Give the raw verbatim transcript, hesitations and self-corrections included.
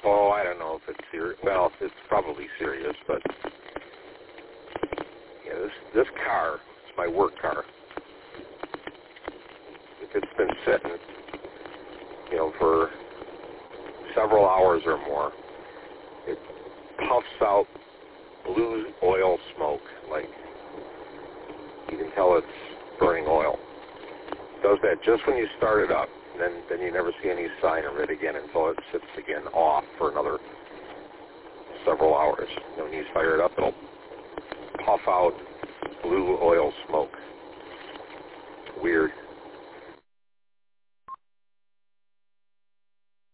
Oh, I don't know if it's serious. Well, it's probably serious, but yeah, this this car, it's my work car. If it's been sitting, you know, for several hours or more, it puffs out blue oil smoke. Like, you can tell it's burning oil. It does that just when you start it up, and then, then you never see any sign of it again until it sits again off for another several hours. And when you fire it up, it'll puff out blue oil smoke. Weird.